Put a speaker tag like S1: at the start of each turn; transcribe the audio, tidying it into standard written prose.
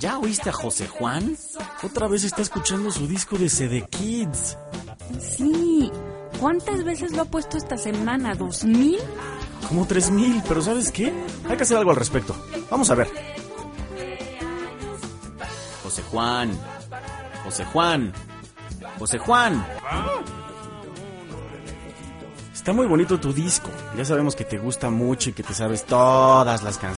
S1: ¿Ya oíste a José Juan? Otra vez está escuchando su disco de CD Kids.
S2: Sí. ¿Cuántas veces lo ha puesto esta semana? ¿2,000?
S1: Como 3,000, pero ¿sabes qué? Hay que hacer algo al respecto. Vamos a ver. José Juan. José Juan. José Juan. Está muy bonito tu disco. Ya sabemos que te gusta mucho y que te sabes todas las canciones.